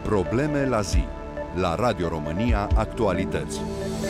Probleme la zi. La Radio România Actualități.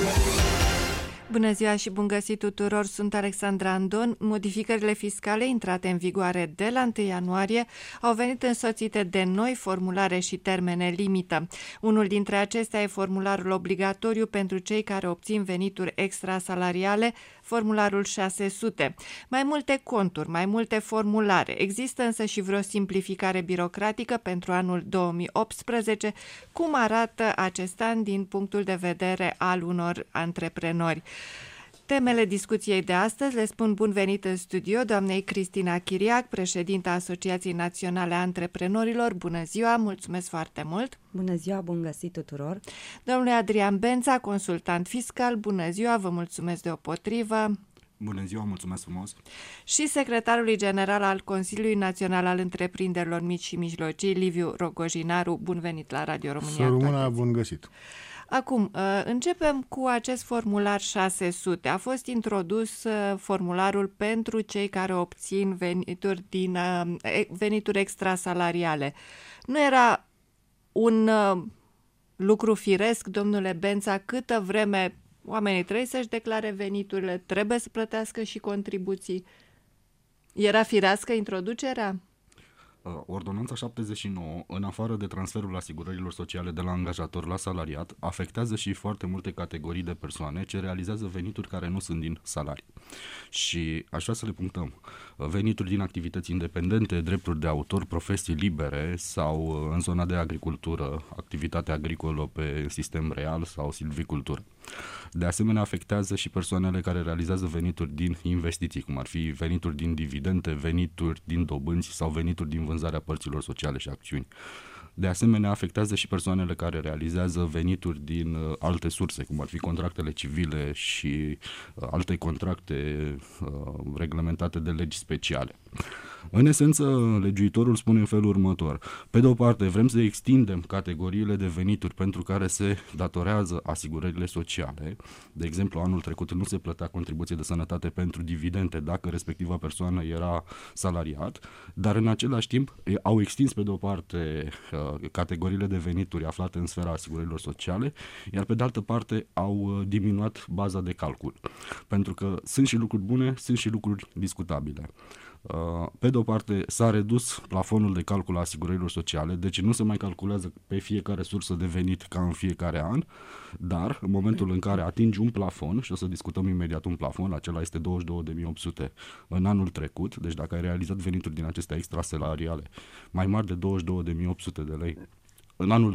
Bună ziua și bun găsit tuturor, sunt Alexandra Andon. Modificările fiscale intrate în vigoare de la 1 ianuarie au venit însoțite de noi formulare și termene limită. Unul dintre acestea e formularul obligatoriu pentru cei care obțin venituri extrasalariale, formularul 600. Mai multe conturi, mai multe formulare. Există însă și vreo simplificare birocratică pentru anul 2018. Cum arată acest an din punctul de vedere al unor antreprenori? Temele discuției de astăzi le spun bun venit în studio doamnei Cristina Chiriac, președinta Asociației Naționale a Antreprenorilor. Bună ziua, mulțumesc foarte mult! Bună ziua, bun găsit tuturor! Domnule Adrian Bența, consultant fiscal, bună ziua, vă mulțumesc deopotrivă! Bună ziua, mulțumesc frumos! Și secretarului general al Consiliului Național al Întreprinderilor Mici și Mijlocii, Liviu Rogojinaru, bun venit la Radio România. Să rămână, bun găsit! Acum, începem cu acest formular 600. A fost introdus formularul pentru cei care obțin venituri extrasalariale. Nu era un lucru firesc, domnule Bența, câtă vreme oamenii trebuie să-și declare veniturile, trebuie să plătească și contribuții? Era firească introducerea? Ordonanța 79, în afară de transferul asigurărilor sociale de la angajator la salariat, afectează și foarte multe categorii de persoane ce realizează venituri care nu sunt din salarii. Și aș vrea să le punctăm. Venituri din activități independente, drepturi de autor, profesii libere sau în zona de agricultură, activitate agricolă pe sistem real sau silvicultură. De asemenea, afectează și persoanele care realizează venituri din investiții, cum ar fi venituri din dividende, venituri din dobânzi sau venituri din vânzarea părților sociale și acțiuni. De asemenea, afectează și persoanele care realizează venituri din alte surse, cum ar fi contractele civile și alte contracte reglementate de legi speciale. În esență, legiuitorul spune în felul următor. Pe de o parte, vrem să extindem categoriile de venituri pentru care se datorează asigurările sociale. De exemplu, anul trecut nu se plătea contribuție de sănătate pentru dividende dacă respectiva persoană era salariat, dar în același timp au extins pe de o parte categoriile de venituri aflate în sfera asigurărilor sociale, iar pe de altă parte au diminuat baza de calcul. Pentru că sunt și lucruri bune, sunt și lucruri discutabile. Pe de o parte s-a redus plafonul de calcul a asigurărilor sociale, deci nu se mai calculează pe fiecare sursă de venit ca în fiecare an, dar în momentul în care atingi un plafon, și o să discutăm imediat un plafon, acela este 22.800 în anul trecut, deci dacă ai realizat venituri din acestea extrasalariale mai mari de 22.800 de lei în anul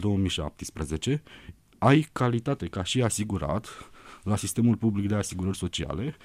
2017, ai calitate ca și asigurat la sistemul public de asigurări sociale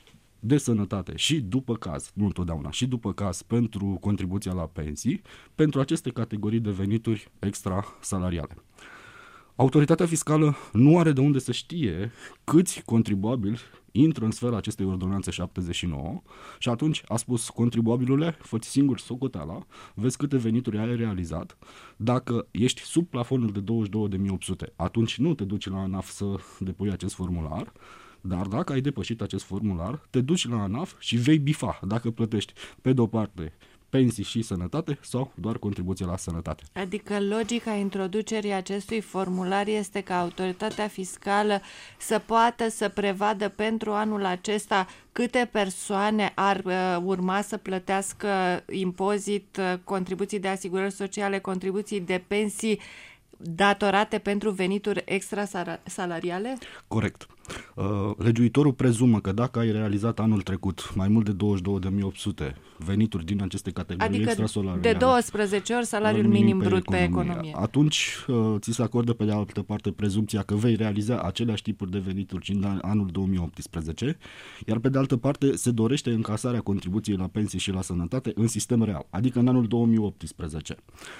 de sănătate și după caz, nu întotdeauna, și după caz pentru contribuția la pensii, pentru aceste categorii de venituri extrasalariale. Autoritatea fiscală nu are de unde să știe câți contribuabili intră în sfera acestei ordonanțe 79 și atunci a spus: contribuabilule, fă-ți singur socoteala, vezi câte venituri ai realizat. Dacă ești sub plafonul de 22.800, atunci nu te duci la ANAF să depui acest formular. Dar dacă ai depășit acest formular, te duci la ANAF și vei bifa dacă plătești pe de-o parte pensii și sănătate sau doar contribuție la sănătate. Adică logica introducerii acestui formular este ca autoritatea fiscală să poată să prevadă pentru anul acesta câte persoane ar urma să plătească impozit, contribuții de asigurări sociale, contribuții de pensii datorate pentru venituri extrasalariale? Corect. Legiuitorul prezumă că dacă ai realizat anul trecut mai mult de 22.800 venituri din aceste categorii extrasalariale, de 12 ori salariul minim brut pe economie, atunci ți se acordă pe de altă parte prezumția că vei realiza aceleași tipuri de venituri și în anul 2018, iar pe de altă parte se dorește încasarea contribuției la pensii și la sănătate în sistem real, adică în anul 2018.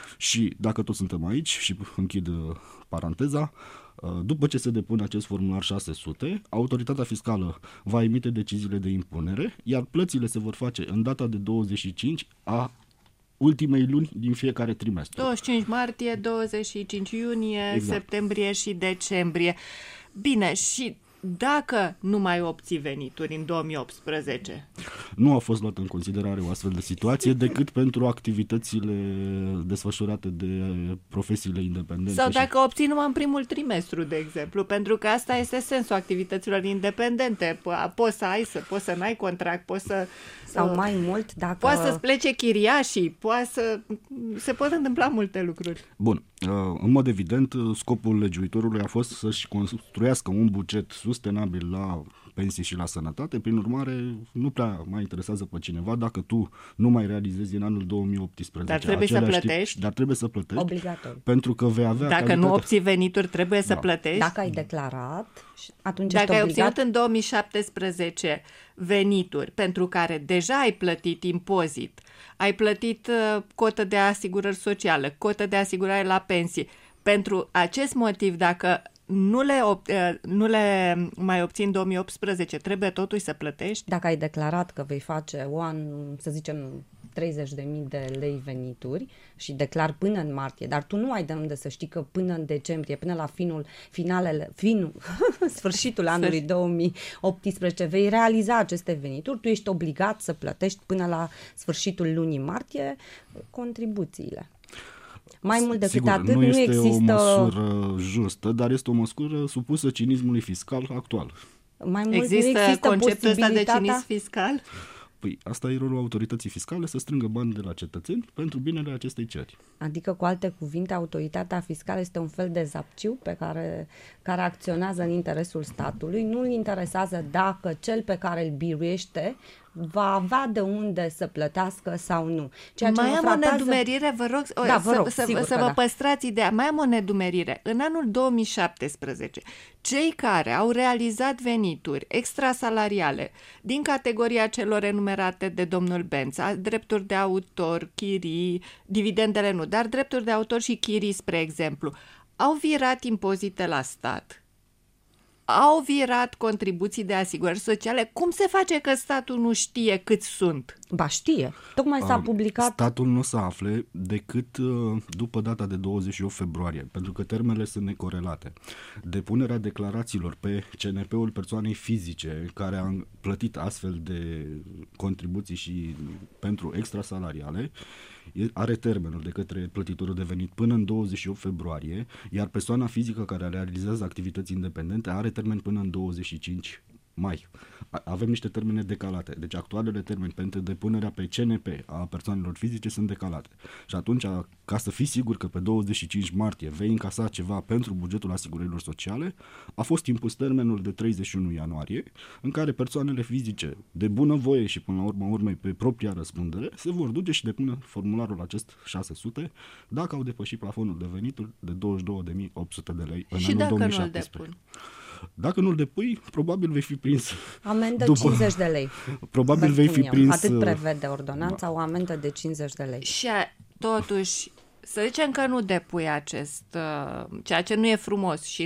Și dacă toți suntem aici și închid paranteza, după ce se depune acest formular 600, autoritatea fiscală va emite deciziile de impunere, iar plățile se vor face în data de 25 a ultimei luni din fiecare trimestru. 25 martie, 25 iunie, exact. Septembrie și decembrie. Bine, și dacă nu mai obții venituri în 2018? Nu a fost luată în considerare o astfel de situație decât pentru activitățile desfășurate de profesiile independente. Sau dacă obții numai în primul trimestru, de exemplu, pentru că asta este sensul activităților independente. Poți să n-ai contract, poți să... Sau mai mult, dacă... Poate să-ți plece chiriașii, se pot întâmpla multe lucruri. Bun. În mod evident, scopul legiuitorului a fost să-și construiască un buget sustenabil la pensii și la sănătate. Prin urmare, nu prea mai interesează pe cineva dacă tu nu mai realizezi în anul 2018. Dar trebuie să plătești. Dar trebuie să plătești. Obligatoriu. Pentru că vei avea Dacă nu obții venituri, trebuie să plătești. Dacă ai declarat, atunci dacă ești ai obligat... obținut în 2017 venituri pentru care deja ai plătit impozit, ai plătit cotă de asigurări sociale, cotă de asigurare la pensii, pentru acest motiv, dacă nu le mai obții în 2018, trebuie totuși să plătești? Dacă ai declarat că vei face să zicem, 30.000 de lei venituri și declar până în martie, dar tu nu ai de unde să știi că până în decembrie, până la sfârșitul anului 2018 vei realiza aceste venituri, tu ești obligat să plătești până la sfârșitul lunii martie contribuțiile. Mai mult decât sigur, atât, nu este există... o măsură justă, dar este o măsură supusă cinismului fiscal actual. Mai mult există conceptul ăsta de cinism fiscal? Păi asta e rolul autorității fiscale, să strângă bani de la cetățeni pentru binele acestei țări. Adică, cu alte cuvinte, autoritatea fiscală este un fel de zapciu care acționează în interesul statului. Nu îl interesează dacă cel pe care îl biruiește va avea de unde să plătească sau nu. Mai am o nedumerire, vă rog, să vă păstrați ideea. Mai am o nedumerire. În anul 2017, cei care au realizat venituri extrasalariale din categoria celor enumerate de domnul Bența, drepturi de autor, chirii, dividendele nu, dar drepturi de autor și chirii, spre exemplu, au virat impozite la stat, au virat contribuții de asigurări sociale. Cum se face că statul nu știe cât sunt? Ba știe. Tocmai s-a publicat... Statul nu o să afle decât după data de 28 februarie, pentru că termenele sunt necorelate. Depunerea declarațiilor pe CNP-ul persoanei fizice care a plătit astfel de contribuții și pentru extrasalariale are termenul de către plătitorul de venit până în 28 februarie, iar persoana fizică care realizează activități independente are termen până în 25 mai. Avem niște termene decalate. Deci actualele termeni pentru depunerea pe CNP a persoanelor fizice sunt decalate. Și atunci, ca să fii sigur că pe 25 martie vei încasa ceva pentru bugetul asigurărilor sociale, a fost impus termenul de 31 ianuarie, în care persoanele fizice de bunăvoie și până la urma urmei pe propria răspundere se vor duce și depune formularul acest 600 dacă au depășit plafonul de venituri de 22.800 de lei în și anul 2017. Nu-l depun? Dacă nu-l depui, probabil vei fi prins. Amendă 50 de lei. Probabil vei fi prins. Atât prevede ordonanța, o amendă de 50 de lei. Și totuși, să zicem că nu depui ceea ce nu e frumos și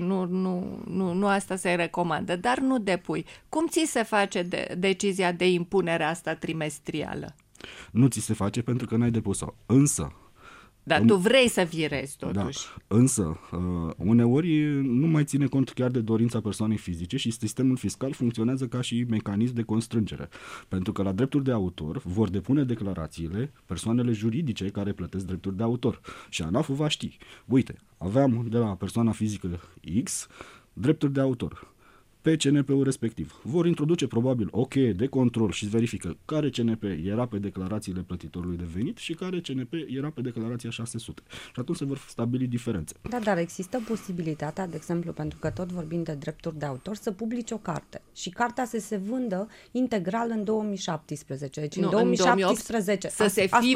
nu asta se recomandă, dar nu depui. Cum ți se face decizia de impunere asta trimestrială? Nu ți se face pentru că n-ai depus-o. Însă, dar tu vrei să virezi totuși. Da. Însă, uneori nu mai ține cont chiar de dorința persoanei fizice și sistemul fiscal funcționează ca și mecanism de constrângere. Pentru că la drepturi de autor vor depune declarațiile persoanele juridice care plătesc drepturi de autor. Și ANAF-ul va ști. Uite, aveam de la persoana fizică X drepturi de autor pe CNP-ul respectiv. Vor introduce probabil o cheie de control și verifică care CNP era pe declarațiile plătitorului de venit și care CNP era pe declarația 600. Și atunci se vor stabili diferențe. Da, dar există posibilitatea, de exemplu, pentru că tot vorbim de drepturi de autor, să publici o carte și cartea să se vândă integral în 2017. Deci în 2017 să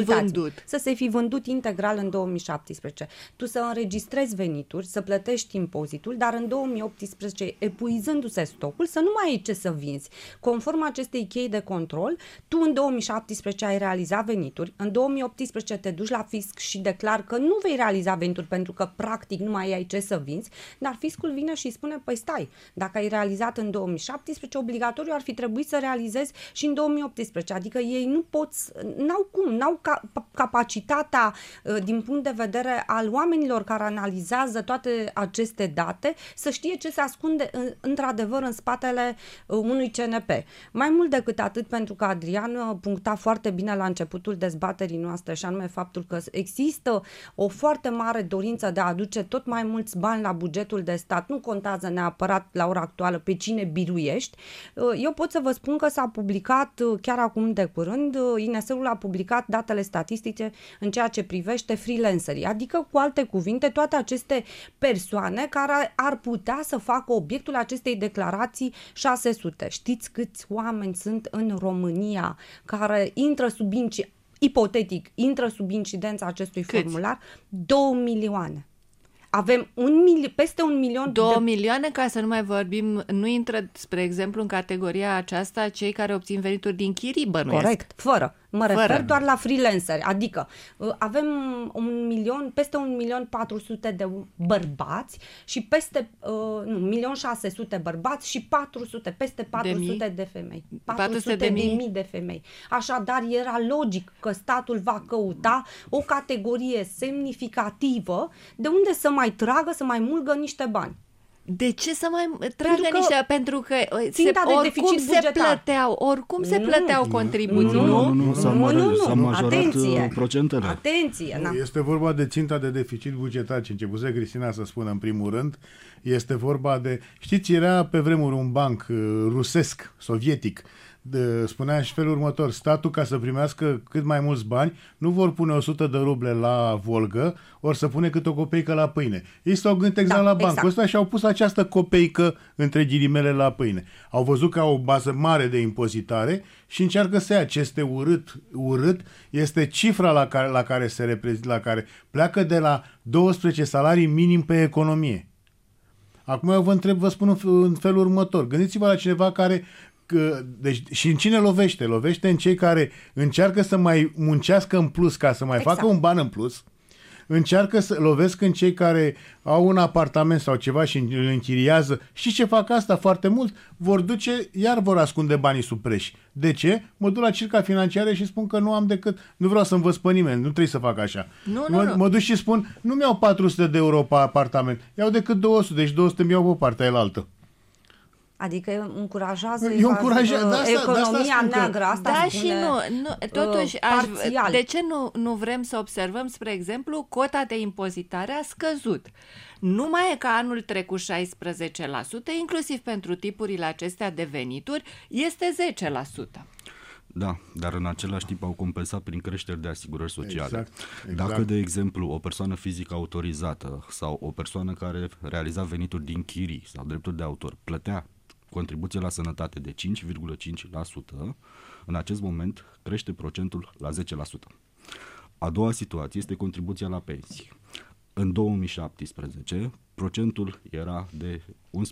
se fi vândut integral în 2017. Tu să înregistrezi venituri, să plătești impozitul, dar în 2018, epuizându-se stocul, să nu mai ai ce să vinzi. Conform acestei chei de control, tu în 2017 ai realizat venituri, în 2018 te duci la fisc și declar că nu vei realiza venituri pentru că practic nu mai ai ce să vinzi, dar fiscul vine și spune, păi stai, dacă ai realizat în 2017, obligatoriu ar fi trebuit să realizezi și în 2018, adică ei nu pot, n-au capacitatea din punct de vedere al oamenilor care analizează toate aceste date să știe ce se ascunde într-adevăr într-adevăr în spatele unui CNP. Mai mult decât atât, pentru că Adrian puncta foarte bine la începutul dezbaterii noastre, și anume faptul că există o foarte mare dorință de a aduce tot mai mulți bani la bugetul de stat. Nu contează neapărat la ora actuală pe cine biruiești. Eu pot să vă spun că s-a publicat chiar acum de curând, INS-ul a publicat datele statistice în ceea ce privește freelancerii, adică cu alte cuvinte toate aceste persoane care ar putea să facă obiectul acestei declarații 600. Știți câți oameni sunt în România care intră sub ipotetic, intră sub incidența acestui formular? 2 milioane. Avem peste 1 milion 2 milioane, ca să nu mai vorbim, nu intră, spre exemplu, în categoria aceasta cei care obțin venituri din chirii, bănuiesc. Corect, fără. Mă refer doar la freelanceri, adică avem peste 1.400.000 de bărbați și peste 1.600.000 bărbați și peste 400 de femei. 400.000 de femei. Așadar, era logic că statul va căuta o categorie semnificativă de unde să mai tragă, să mai mulgă niște bani. De ce să mai tragă niște? Pentru că oricum se plăteau contribuții. Nu, s-a majorat procentele. Atenție! Este vorba de ținta de deficit bugetar, ce începuse Cristina să spună în primul rând. Este vorba de... Știți, era pe vremuri un banc rusesc, sovietic, spunea și felul următor: statul, ca să primească cât mai mulți bani, nu vor pune 100 de ruble la Volgă, ori să pune cât o copeică la pâine. Ei s-au gândit exact la bancul ăsta și au pus această copeică între ghilimele la pâine. Au văzut că au o bază mare de impozitare și încearcă să ia ce este urât este cifra la care pleacă de la 12 salarii minim pe economie. Acum eu vă spun în felul următor: gândiți-vă la cineva care și în cine lovește? Lovește în cei care încearcă să mai muncească în plus ca să mai facă un ban în plus. Încearcă să lovesc în cei care au un apartament sau ceva și îl închiriază. Și ce fac asta foarte mult? Vor duce, iar vor ascunde banii sub preș. De ce? Mă duc la circa financiare și spun că nu am decât, nu vreau să învăț pe nimeni, nu trebuie să fac așa. Mă duc și spun, nu mi-au 400 de euro pe apartament, iau decât 200, deci 200 mi-au pe partea elaltă. Adică încurajează economia neagră. Asta da, și totuși, de ce nu vrem să observăm, spre exemplu, cota de impozitare a scăzut. Nu mai e ca anul trecut 16%, inclusiv pentru tipurile acestea de venituri, este 10%. Da, dar în același timp au compensat prin creșteri de asigurări sociale. Exact. Dacă, de exemplu, o persoană fizică autorizată sau o persoană care realiza venituri din chirii sau drepturi de autor plătea contribuție la sănătate de 5,5%, în acest moment crește procentul la 10%. A doua situație este contribuția la pensii. În 2017, procentul era de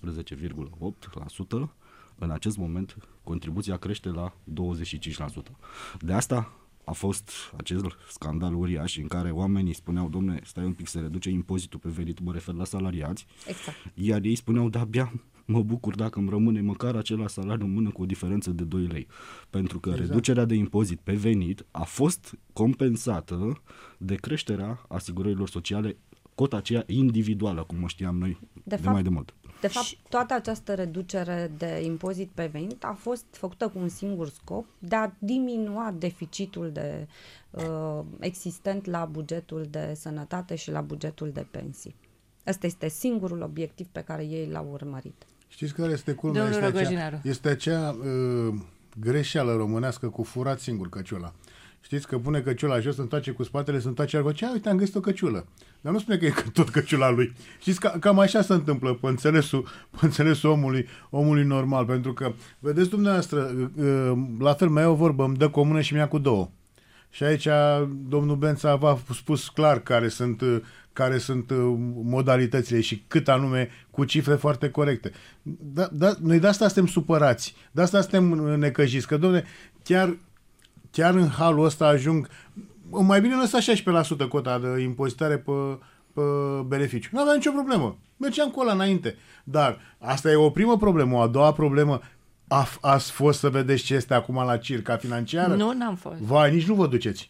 11,8%, în acest moment contribuția crește la 25%. De asta a fost acest scandal uriaș în care oamenii spuneau: domne, stai un pic, se reduce impozitul pe venit, mă refer la salariați, exact. Iar ei spuneau: da, abia mă bucur dacă îmi rămâne măcar același salariu în mână cu o diferență de 2 lei. Pentru că reducerea de impozit pe venit a fost compensată de creșterea asigurărilor sociale, cota aceea individuală, cum o știam noi de mai de mult. De fapt, toată această reducere de impozit pe venit a fost făcută cu un singur scop: de a diminua deficitul existent la bugetul de sănătate și la bugetul de pensii. Ăsta este singurul obiectiv pe care ei l-au urmărit. Știți care este culmea? Este acea greșeală românească cu furat singur căciula. Știți că pune căciula jos, se întoarce cu spatele, se întoarce argo. Uite, am găsit o căciulă. Dar nu spune că e tot căciula lui. Știți, cam așa se întâmplă pe înțelesul omului normal. Pentru că, vedeți dumneavoastră, la fel mai e o vorbă: îmi dă cu o mână și mi-a cu două. Și aici domnul Bența v-a spus clar care sunt modalitățile și cât anume, cu cifre foarte corecte. Noi de asta suntem supărați, de asta suntem necăjiți, că, dom'le, chiar în halul ăsta ajung, mai bine lăsa 16% cota de impozitare pe beneficiu. Nu avea nicio problemă. Mergeam cu ăla înainte. Dar asta e o primă problemă. O a doua problemă: ați fost să vedeți ce este acum la circa financiară? Nu, n-am fost. Vai, nici nu vă duceți.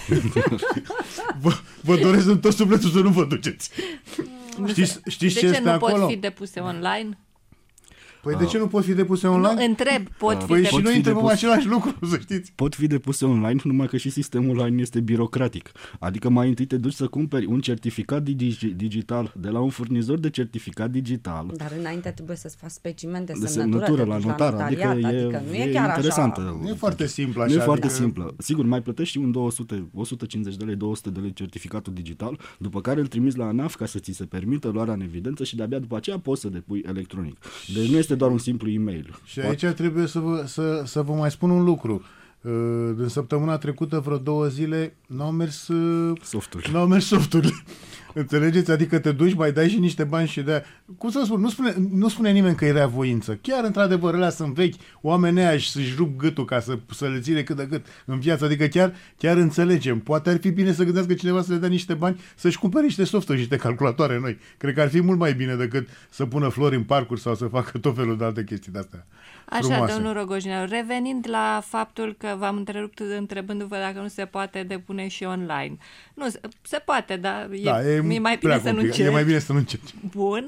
vă doresc în tot sufletul să nu vă duceți. Știți ce este acolo? De ce nu pot fi depuse online? Păi de ce nu pot fi depuse online? Nu, întreb, pot fi Păi depuse. și noi întrebăm același lucru, să știți. Pot fi depuse online, numai că și sistemul online este birocratic. Adică mai întâi te duci să cumperi un certificat digital de la un furnizor de certificat digital. Dar înainte trebuie să-ți faci specimen de semnătură la notar, adică nu e chiar interesantă. așa. Nu e foarte simplu așa. Nu e foarte simplă. Sigur, mai plătești un 200, 150 de lei, 200 de lei certificatul digital, după care îl trimiți la ANAF ca să ți se permită luarea în evidență și de-abia după aceea poți să depui electronic. Deci nu este doar un simplu e-mail. Și aici trebuie să vă mai spun un lucru. În săptămâna trecută, vreo 2 zile, n-au mers softurile. Înțelegeți? Adică te duci, mai dai și niște bani și de-aia. Cum să spun? Nu spune nimeni că e rea voință. Chiar, într-adevăr, ălea sunt vechi, oamenii aia să-și rup gâtul ca să le ține cât de cât în viață. Adică chiar înțelegem. Poate ar fi bine să gândească cineva să le dea niște bani să-și cumpere niște softuri și niște calculatoare noi. Cred că ar fi mult mai bine decât să pună flori în parcuri sau să facă tot felul de alte chestii de-astea. Așa, frumoase. domnul Rogojineanu, revenind la faptul că v-am întrerupt întrebându-vă dacă nu se poate depune și online. Nu, se poate, dar e mai bine să nu încerci. E mai bine să nu încerci. Bun.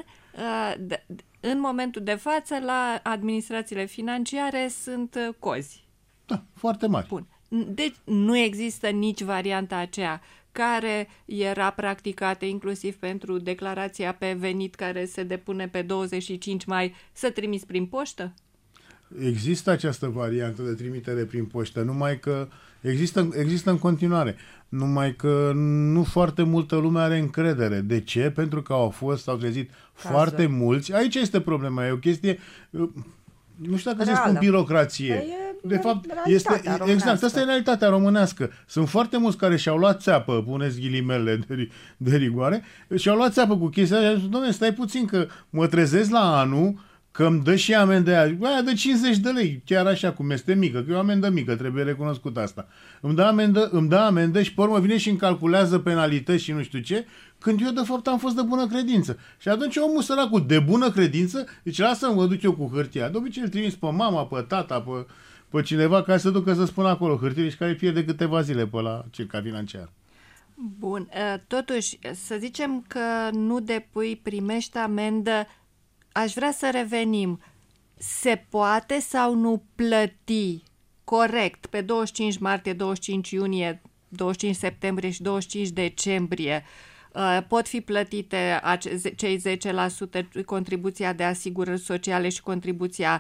În momentul de față, la administrațiile financiare sunt cozi. Da, foarte mari. Bun. Deci nu există nici varianta aceea care era practicată inclusiv pentru declarația pe venit care se depune pe 25 mai, să trimiți prin poștă? Există această variantă de trimitere prin poștă, numai că există în continuare, numai că nu foarte multă lume are încredere. De ce? Pentru că s-au trezit foarte mulți. Aici este problema, e o chestie, nu știu dacă se spun birocrație. De fapt, este exact, asta e realitatea românească. Sunt foarte mulți care și-au luat țeapă, puneți ghilimele de rigoare, și-au luat țeapă cu chestia aia și zic, doamne, stai puțin că mă trezesc la anul că îmi dă și amendă aia de 50 de lei, chiar așa cum este mică, că e o amendă mică, trebuie recunoscut asta. Îmi dă amendă și pe urmă vine și îmi calculează penalități și nu știu ce, când eu de fapt am fost de bună credință. Și atunci omul săracul de bună credință, deci lasă-mă, mă duc eu cu hârtia. De obicei îl trimis pe mama, pe tata, pe cineva care să ducă să spună acolo hârtie și care pierde câteva zile pe la circa financiar. Bun, totuși, să zicem că nu depui, primești amendă. Aș vrea să revenim. Se poate sau nu plăti corect pe 25 martie, 25 iunie, 25 septembrie și 25 decembrie? Pot fi plătite cei 10% contribuția de asigurări sociale și contribuția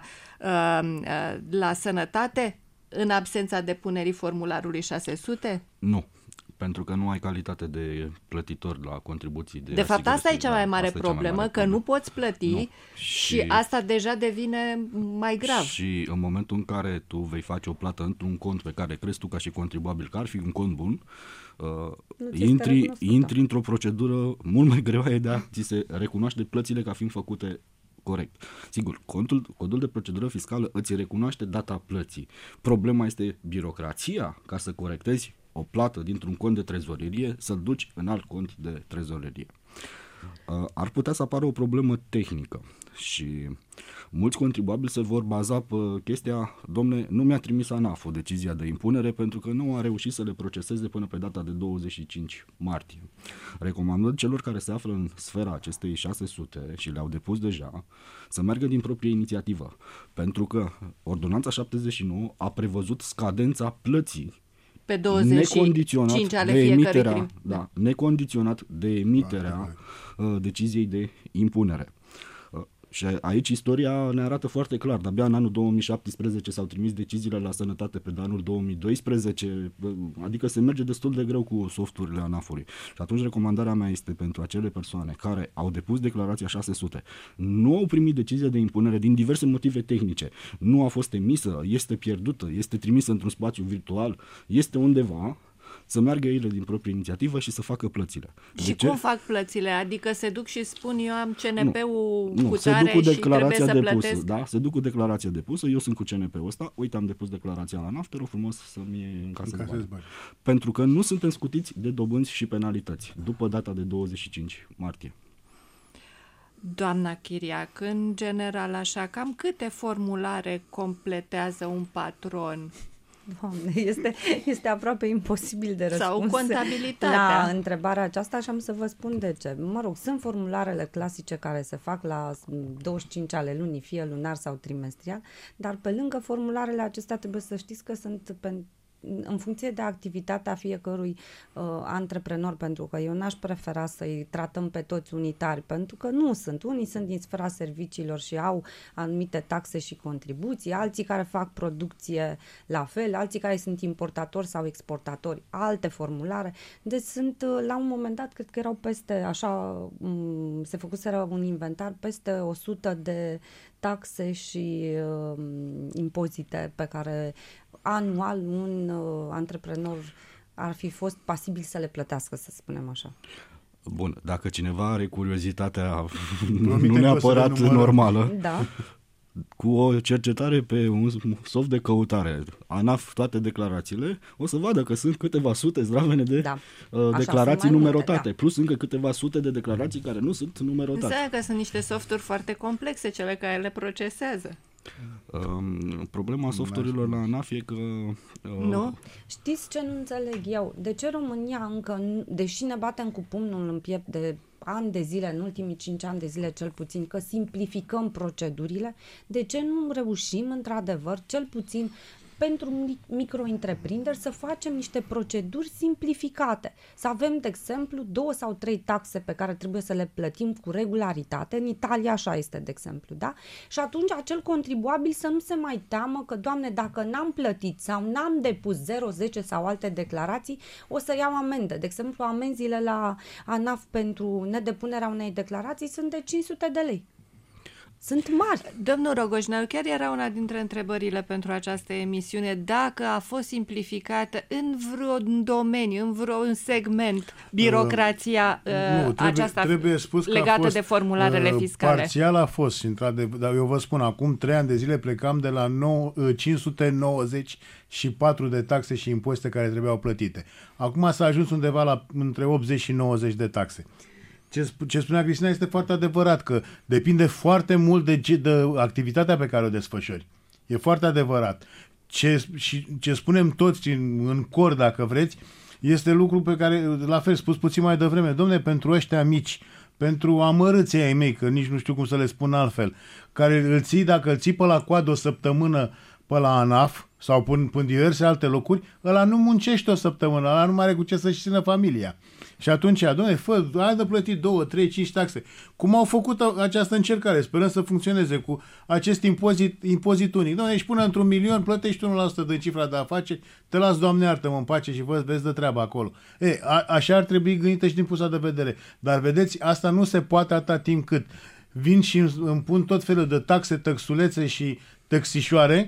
la sănătate în absența depunerii formularului 600? Nu. Pentru că nu ai calitate de plătitor la contribuții de fapt, asta e cea mai mare problemă, că nu poți plăti și asta deja devine mai grav. Și în momentul în care tu vei face o plată într-un cont pe care crezi tu ca și contribuabil că ar fi un cont bun, intri într-o procedură mult mai greoaie de a ți se recunoaște plățile ca fiind făcute corect. Sigur, codul de procedură fiscală îți recunoaște data plății. Problema este birocrația ca să corectezi o plată dintr-un cont de trezorerie să-l duci în alt cont de trezorerie. Ar putea să apară o problemă tehnică și mulți contribuabili se vor baza pe chestia, domne, nu mi-a trimis ANAF-ul decizia de impunere pentru că nu a reușit să le proceseze până pe data de 25 martie. Recomandăm celor care se află în sfera acestei 600 și le-au depus deja să meargă din proprie inițiativă, pentru că Ordonanța 79 a prevăzut scadența plății pe 25 ale fiecărui necondiționat de emiterea deciziei de impunere. Și aici istoria ne arată foarte clar. De-abia în anul 2017 s-au trimis deciziile la sănătate pe anul 2012, adică se merge destul de greu cu softurile ANAF-ului. Și atunci recomandarea mea este pentru acele persoane care au depus declarația 600, nu au primit decizia de impunere din diverse motive tehnice, nu a fost emisă, este pierdută, este trimisă într-un spațiu virtual, este undeva, să meargă ele din proprie inițiativă și să facă plățile. Și cum fac plățile? Adică se duc și spun eu am CNP-ul cu tare și trebuie să plătesc? Da, se duc cu declarația depusă, eu sunt cu CNP-ul ăsta, uite am depus declarația la ANAF, te rog frumos să-mi încasez bani. Pentru că nu suntem scutiți de dobânzi și penalități după data de 25 martie. Doamna Chiriac, în general așa, cam câte formulare completează un patron Doamne, este aproape imposibil de răspuns sau contabilitatea la întrebarea aceasta și am să vă spun de ce. Mă rog, sunt formularele clasice care se fac la 25 ale lunii, fie lunar sau trimestrial, dar pe lângă formularele acestea trebuie să știți că sunt în funcție de activitatea fiecărui antreprenor, pentru că eu n-aș prefera să-i tratăm pe toți unitari, pentru că nu sunt. Unii sunt din sfera serviciilor și au anumite taxe și contribuții, alții care fac producție la fel, alții care sunt importatori sau exportatori, alte formulare. Deci sunt, la un moment dat, cred că erau peste, așa, se făcuseră un inventar, peste 100 de taxe și impozite pe care anual un antreprenor ar fi fost pasibil să le plătească, să spunem așa. Bun, dacă cineva are curiozitatea nu neapărat normală, da. cu o cercetare pe un soft de căutare, ANAF, toate declarațiile, o să vadă că sunt câteva sute zdravene de declarații numerotate, multe, da. Plus încă câteva sute de declarații care nu sunt numerotate. Înseamnă că sunt niște softuri foarte complexe, cele care le procesează. Problema softurilor la ANAF e că... Nu? Știți ce nu înțeleg eu? De ce România încă, deși ne batem cu pumnul în piept de ani de zile, în ultimii 5 ani de zile cel puțin, că simplificăm procedurile, de ce nu reușim într-adevăr, cel puțin pentru micro-întreprinderi, să facem niște proceduri simplificate. Să avem, de exemplu, 2 sau 3 taxe pe care trebuie să le plătim cu regularitate. În Italia așa este, de exemplu, da? Și atunci acel contribuabil să nu se mai teamă că, Doamne, dacă n-am plătit sau n-am depus 0, 10 sau alte declarații, o să iau amendă. De exemplu, amenziile la ANAF pentru nedepunerea unei declarații sunt de 500 de lei. Sunt mari. Domnul Rogojneanu, chiar era una dintre întrebările pentru această emisiune, dacă a fost simplificată în vreun domeniu, în vreun segment, birocrația aceasta trebuie spus legată fost, de formularele fiscale. Parțial a fost, într-adevăr, dar eu vă spun, acum 3 ani de zile plecam de la 594 de taxe și impozite care trebuiau plătite. Acum s-a ajuns undeva la între 80 și 90 de taxe. Ce spunea Cristina este foarte adevărat, că depinde foarte mult de activitatea pe care o desfășori. E foarte adevărat. Ce spunem toți în cor, dacă vreți, este lucru pe care, la fel, spus puțin mai devreme, domne, pentru ăștia mici, pentru amărâții ai mei, că nici nu știu cum să le spun altfel, care dacă îl ții pe la coadă o săptămână pe la ANAF sau până diverse alte locuri, ăla nu muncește o săptămână, ăla nu mai are cu ce să-și țină familia. Și atunci, doamne, hai de plătit 2, 3, 5 taxe. Cum au făcut această încercare? Sperăm să funcționeze cu acest impozit unic. Doamne, ești până într-un milion, plătești 1% din cifra de afaceri, te las, Doamne, iartă-mă în pace și vezi de treaba acolo. Așa ar trebui gândită și din punctul de vedere. Dar vedeți, asta nu se poate atâta timp cât vin și îmi pun tot felul de taxe, tăxulețe și tăxișoare,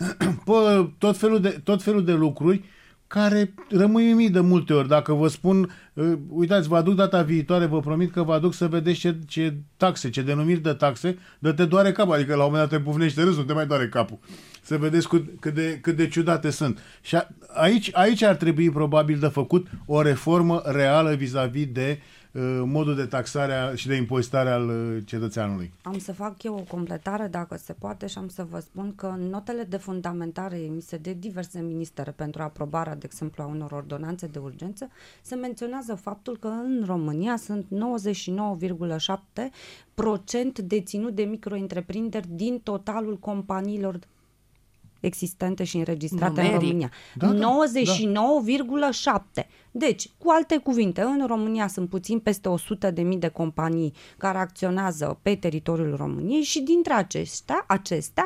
tot felul de lucruri care rămâi uimit de multe ori. Dacă vă spun, uitați, vă aduc data viitoare, vă promit că vă aduc să vedeți ce taxe, ce denumiri de taxe, de te doare capul, adică la un moment dat te pufnește râsul, nu te mai doare capul. Să vedeți cât de ciudate sunt. Și aici ar trebui probabil de făcut o reformă reală vis-a-vis de modul de taxare și de impozitare al cetățeanului. Am să fac eu o completare, dacă se poate, și am să vă spun că în notele de fundamentare emise de diverse ministere pentru aprobarea, de exemplu, a unor ordonanțe de urgență, se menționează faptul că în România sunt 99,7% deținut de micro-întreprinderi din totalul companiilor existente și înregistrate în România. 99,7%. Deci, cu alte cuvinte, în România sunt puțin peste 100.000 de companii care acționează pe teritoriul României și dintre acestea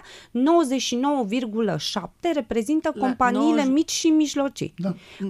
99,7% reprezintă companiile mici și mijlocii. Da. 99,7%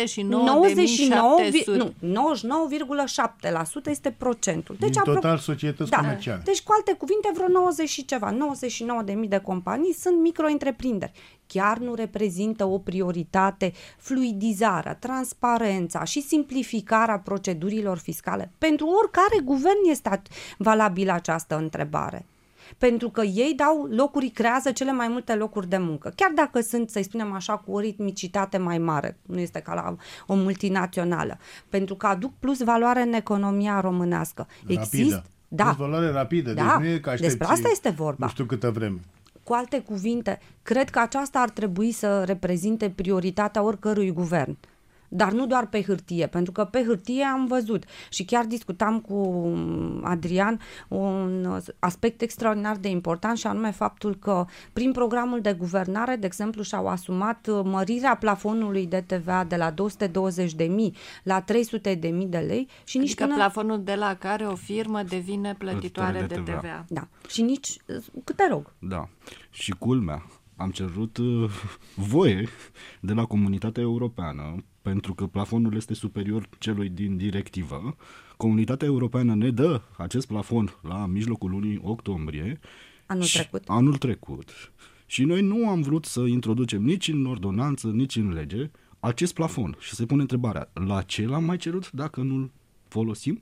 este procentul. Deci, din total societăți comerciale. Deci, cu alte cuvinte, vreo 90 și ceva, 99.000 de companii sunt micro-întreprinderi. Chiar nu reprezintă o prioritate fluidizarea, transparența și simplificarea procedurilor fiscale? Pentru oricare guvern este valabilă această întrebare. Pentru că ei creează cele mai multe locuri de muncă. Chiar dacă sunt, să-i spunem așa, cu o ritmicitate mai mare, nu este ca la o multinațională. Pentru că aduc plus valoare în economia românească. Rapidă. Plus valoare rapidă. Deci nu e că aștepți, despre asta este vorba. Nu știu câtă vreme. Cu alte cuvinte, cred că aceasta ar trebui să reprezinte prioritatea oricărui guvern. Dar nu doar pe hârtie, pentru că pe hârtie am văzut și chiar discutam cu Adrian un aspect extraordinar de important și anume faptul că prin programul de guvernare, de exemplu, și-au asumat mărirea plafonului de TVA de la 220.000 la 300.000 de lei și nici adică plafonul de la care o firmă devine plătitoare de TVA. Da. Și nici, te rog. Da. Și culmea, am cerut voie de la Comunitatea Europeană, pentru că plafonul este superior celui din directivă. Comunitatea Europeană ne dă acest plafon la mijlocul lunii octombrie. Anul trecut. Și noi nu am vrut să introducem nici în ordonanță, nici în lege acest plafon. Și se pune întrebarea, la ce l-am mai cerut dacă nu-l folosim?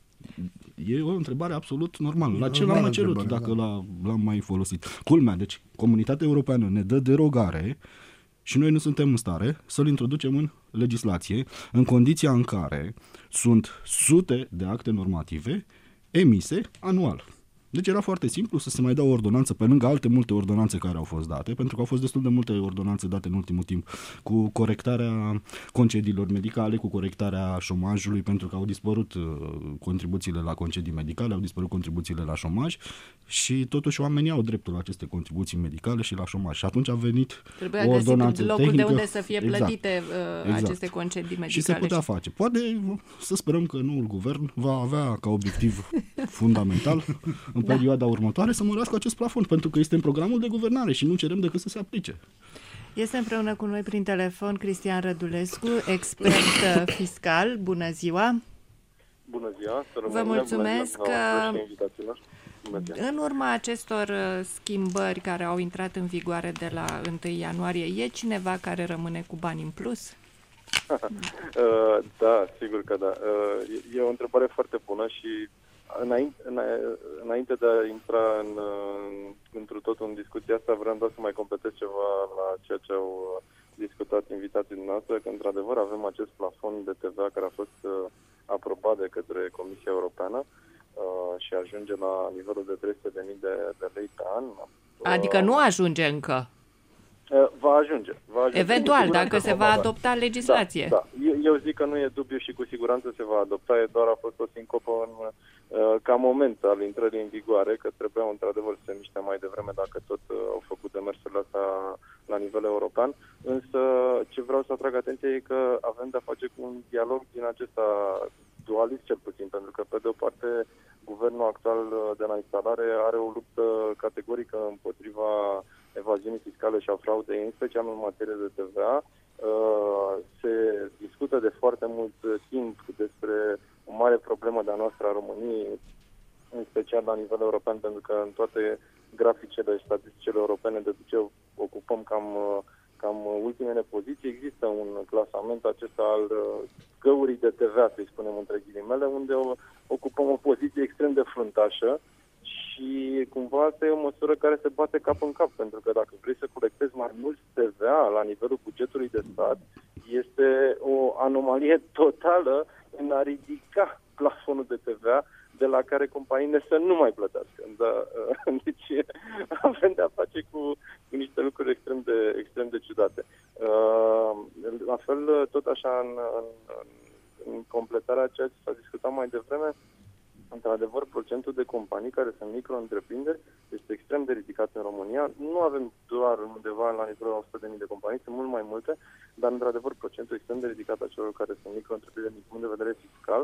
E o întrebare absolut normală. La ce l-am mai cerut dacă l-am mai folosit? Culmea, deci Comunitatea Europeană ne dă derogare și noi nu suntem în stare să-l introducem în legislație, în condiția în care sunt sute de acte normative emise anual. Deci era foarte simplu să se mai dea o ordonanță pe lângă alte multe ordonanțe care au fost date, pentru că au fost destul de multe ordonanțe date în ultimul timp, cu corectarea concediilor medicale, cu corectarea șomajului, pentru că au dispărut contribuțiile la concedii medicale, au dispărut contribuțiile la șomaj și totuși oamenii au dreptul la aceste contribuții medicale și la șomaj. Și atunci a venit o ordonanță locul tehnică. de unde să fie plătite aceste concedii medicale. Și se putea face. Poate să sperăm că noul guvern va avea ca obiectiv fundamental în perioada următoare să mărească acest plafon, pentru că este în programul de guvernare și nu cerem decât să se aplice. Este împreună cu noi prin telefon Cristian Rădulescu, expert fiscal. Bună ziua! Bună ziua! Vă mulțumesc că în urma acestor schimbări care au intrat în vigoare de la 1 ianuarie, e cineva care rămâne cu bani în plus? Da, sigur că da. E o întrebare foarte bună și înainte de a intra întru tot în discuția asta, vreau doar să mai completez ceva la ceea ce au discutat invitații noastre, că într-adevăr avem acest plafon de TVA care a fost aprobat de către Comisia Europeană și ajunge la nivelul de 300.000 de lei pe an. Adică nu ajunge încă. Va ajunge. Eventual, dacă se va adopta legislație. Da. Eu zic că nu e dubiu și cu siguranță se va adopta, doar a fost o sincopă ca moment al intrării în vigoare, că trebuiau într-adevăr să se miște mai devreme dacă tot au făcut demersurile astea la nivel european. Însă ce vreau să atrag atenția e că avem de-a face cu un dialog din acesta dualist cel puțin, pentru că pe de o parte guvernul actual de la instalare are o luptă categorică împotriva evaziunii fiscale și a fraudei, în special în materie de TVA. Se discută de foarte mult timp despre o mare problemă de-a noastră a României, în special la nivel european, pentru că în toate graficele și statisticile europene de ce ocupăm cam ultimele poziții, există un clasament acesta al găurii de TVA, să-i spunem între ghilimele, unde ocupăm o poziție extrem de fruntașă. Și cumva asta e o măsură care se bate cap în cap, pentru că dacă vrei să colectezi mai mult TVA la nivelul bugetului de stat, este o anomalie totală în a ridica plafonul de TVA de la care companiile să nu mai plătească. Deci avem de-a face cu niște lucruri extrem de ciudate. La fel, tot așa, în completarea ceea ce s-a discutat mai devreme, într-adevăr, procentul de companii care sunt micro-întreprinderi este extrem de ridicat în România. Nu avem doar undeva la nivelul 100.000 de companii, sunt mult mai multe, dar, într-adevăr, procentul extrem de ridicat a celor care sunt micro-întreprinderi din punct de vedere fiscal.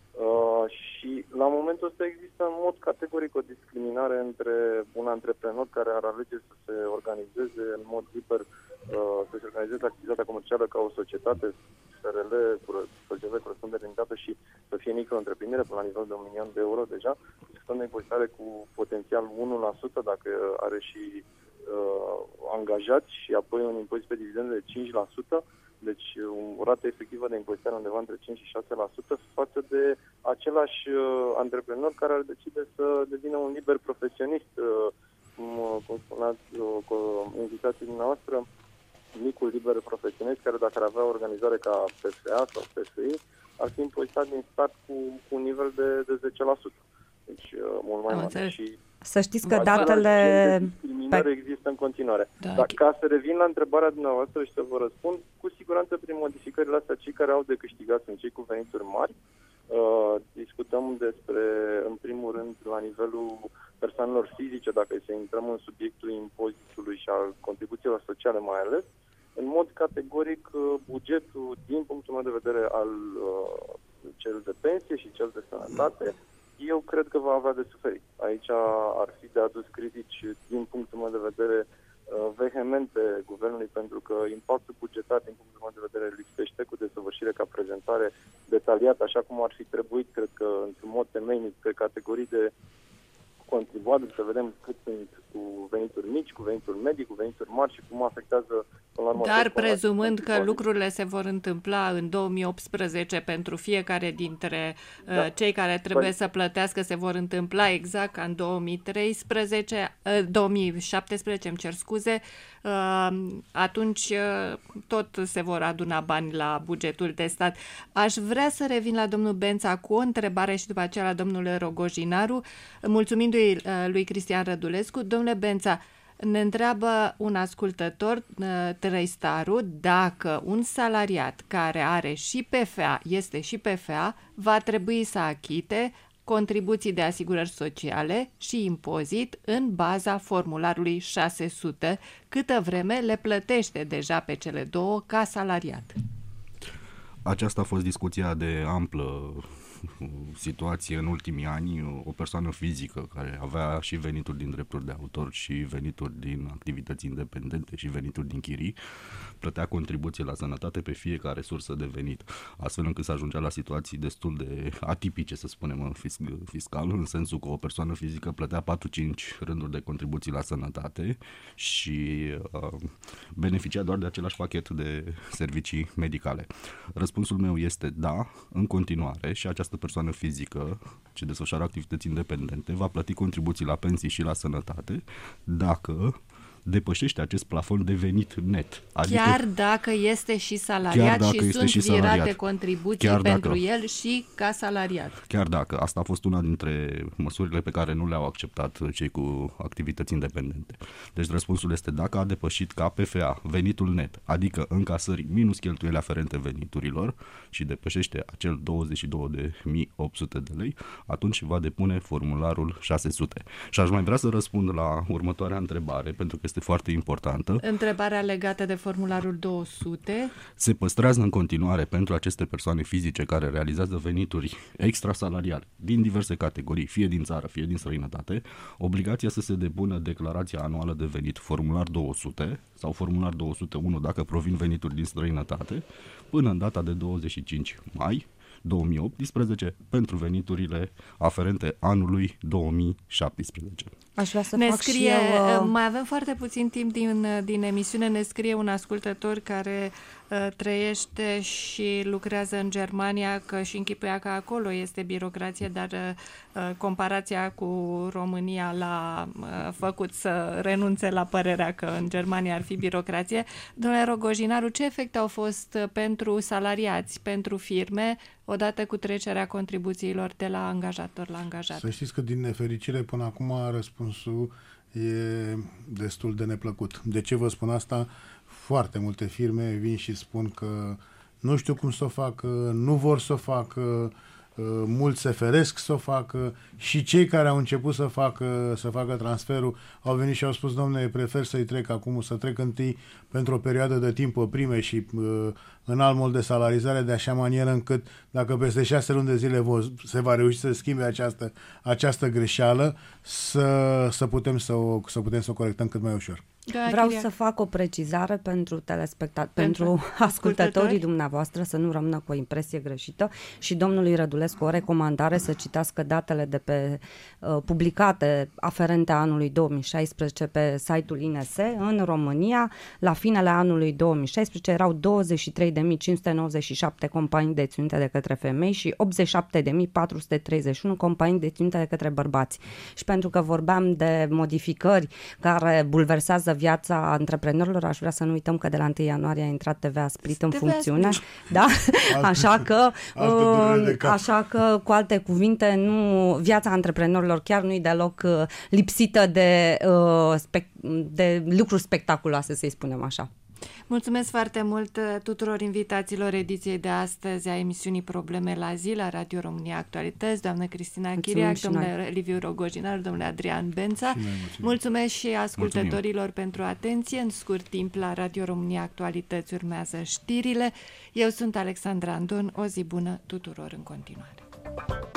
Și la momentul ăsta există în mod categoric o discriminare între un antreprenor care ar alege să se organizeze în mod liber, să se organizeze activitatea comercială ca o societate, SRL, societate cu răspundere limitată și să fie micro-întreprindere până la nivel de 1 milion de euro deja, discutăm de impozitare cu potențial 1% dacă are și angajați și apoi un impozit pe dividende de 5%, deci o rată efectivă de impozitare undeva între 5 și 6% față de același antreprenor care ar decide să devină un liber profesionist, cum spuneați invitații dumneavoastră, micul liber profesionist care dacă ar avea o organizare ca PFA sau PFI, ar fi impozitat din start cu un nivel de 10%. Deci mult mai mare. Și Să știți că datele... Discriminare există în continuare. Da. Dar ca să revin la întrebarea dumneavoastră și să vă răspund, cu siguranță prin modificările astea, cei care au de câștigat sunt cei cu venituri mari. Discutăm despre, în primul rând, la nivelul persoanelor fizice, dacă să intrăm în subiectul impozitului și al contribuțiilor sociale mai ales. În mod categoric, bugetul, din punctul meu de vedere, al cel de pensie și cel de sănătate, eu cred că va avea de suferit. Aici ar fi de adus critici, din punctul meu de vedere, vehemente guvernului, pentru că impactul bugetar, din punctul meu de vedere, lipsește cu desăvârșire ca prezentare detaliată, așa cum ar fi trebuit, cred că, într-un mod temeinic, pe categorii de contribuabili, să vedem cât sunt cu venituri mici, cu venituri medii, cu venituri mari și cum afectează până la urmă. Dar prezumând că lucrurile se vor întâmpla în 2018 pentru fiecare dintre cei care trebuie să plătească, se vor întâmpla exact ca în 2017, îmi cer scuze, atunci tot se vor aduna bani la bugetul de stat. Aș vrea să revin la domnul Bența cu o întrebare și după aceea la domnul Rogojinaru, mulțumindu-i lui Cristian Rădulescu. Domnule Bența, ne întreabă un ascultător, Trăistaru, dacă un salariat care are și PFA, este și PFA, va trebui să achite contribuții de asigurări sociale și impozit în baza formularului 600, câtă vreme le plătește deja pe cele două ca salariat. Aceasta a fost discuția de amplă situație în ultimii ani. O persoană fizică care avea și venituri din drepturi de autor și venituri din activități independente și venituri din chirii, plătea contribuție la sănătate pe fiecare sursă de venit, astfel încât să ajungea la situații destul de atipice, să spunem, fiscal, în sensul că o persoană fizică plătea 4-5 rânduri de contribuții la sănătate și beneficia doar de același pachet de servicii medicale. Răspunsul meu este da, în continuare, și această persoană fizică ce desfășoară activități independente va plăti contribuții la pensii și la sănătate dacă depășește acest plafon de venit net. Adică chiar dacă este și salariat și sunt virate contribuții pentru el și ca salariat. Chiar dacă. Asta a fost una dintre măsurile pe care nu le-au acceptat cei cu activități independente. Deci răspunsul este dacă a depășit ca PFA venitul net, adică încasări minus cheltuieli aferente veniturilor și depășește acel 22.800 de lei, atunci va depune formularul 600. Și aș mai vrea să răspund la următoarea întrebare, pentru că este foarte importantă. Întrebarea legată de formularul 200. Se păstrează în continuare pentru aceste persoane fizice care realizează venituri extrasalariale din diverse categorii, fie din țară, fie din străinătate, obligația să se depună declarația anuală de venit, formular 200 sau formular 201 dacă provin venituri din străinătate, până în data de 25 mai 2018 pentru veniturile aferente anului 2017. Aș vrea să fac și eu... Mai avem foarte puțin timp din emisiune. Ne scrie un ascultător care trăiește și lucrează în Germania, că și închipuia că acolo este birocrație, dar comparația cu România l-a făcut să renunțe la părerea că în Germania ar fi birocrație. Domnule Rogojinaru, ce efecte au fost pentru salariați, pentru firme, odată cu trecerea contribuțiilor de la angajator la angajat? Să știți că din nefericire până acum răspunsul e destul de neplăcut. De ce vă spun asta? Foarte multe firme vin și spun că nu știu cum să o facă, nu vor să o facă, mulți se feresc să o facă și cei care au început să facă transferul au venit și au spus: dom'le, prefer să-i trec acum, să trec întâi pentru o perioadă de timp o prime și în alt mod de salarizare, de așa manieră încât dacă peste 6 luni de zile se va reuși să schimbe această greșeală, să putem să o corectăm cât mai ușor. Vreau să fac o precizare pentru pentru ascultătorii dumneavoastră, să nu rămână cu o impresie greșită, și domnului Rădulescu o recomandare să citească datele publicate aferente anului 2016 pe site-ul INS. În România, la finele anului 2016, erau 23.000 63.597 companii deținute de către femei și 87.431 companii deținute de către bărbați. Și pentru că vorbeam de modificări care bulversează viața antreprenorilor, aș vrea să nu uităm că de la 1 ianuarie a intrat TVA Split în funcțiune. Da? Așa că, cu alte cuvinte, viața antreprenorilor chiar nu e deloc lipsită de lucruri spectaculoase, să-i spunem așa. Mulțumesc foarte mult tuturor invitațiilor ediției de astăzi a emisiunii Probleme la zi la Radio România Actualități, doamnă Cristina Chiriac, domnule Liviu Rogojinar, domnule Adrian Bența. Mulțumesc și ascultătorilor pentru atenție. În scurt timp la Radio România Actualități urmează știrile. Eu sunt Alexandra Andon. O zi bună tuturor în continuare.